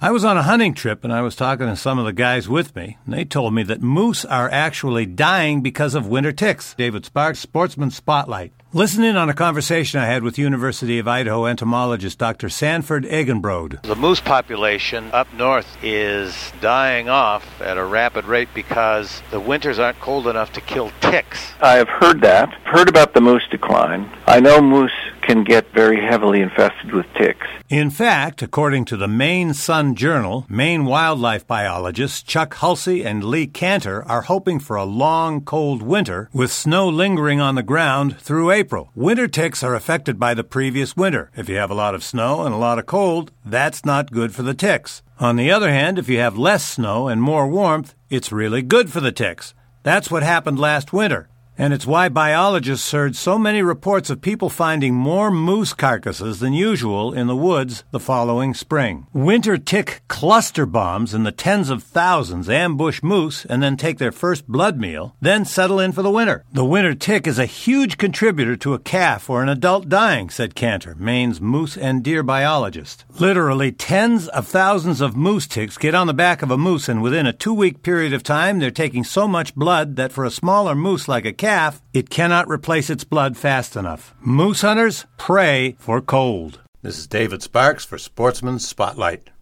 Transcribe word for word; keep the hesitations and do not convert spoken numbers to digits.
I was on a hunting trip, and I was talking to some of the guys with me, and they told me that moose are actually dying because of winter ticks. David Sparks, Sportsman Spotlight. Listen in on a conversation I had with University of Idaho entomologist Doctor Sanford Egenbrode. The moose population up north is dying off at a rapid rate because the winters aren't cold enough to kill ticks. I have heard that. Heard about the moose decline. I know moose can get very heavily infested with ticks. In fact, according to the Maine Sun Journal, Maine wildlife biologists Chuck Hulsey and Lee Cantor are hoping for a long, cold winter with snow lingering on the ground through April. Winter ticks are affected by the previous winter. If you have a lot of snow and a lot of cold, that's not good for the ticks. On the other hand, if you have less snow and more warmth, it's really good for the ticks. That's what happened last winter. And it's why biologists heard so many reports of people finding more moose carcasses than usual in the woods the following spring. Winter tick cluster bombs in the tens of thousands ambush moose and then take their first blood meal, then settle in for the winter. The winter tick is a huge contributor to a calf or an adult dying, said Cantor, Maine's moose and deer biologist. Literally tens of thousands of moose ticks get on the back of a moose, and within a two-week period of time, they're taking so much blood that for a smaller moose like a calf, it cannot replace its blood fast enough. Moose hunters, pray for cold. This is David Sparks for Sportsman Spotlight.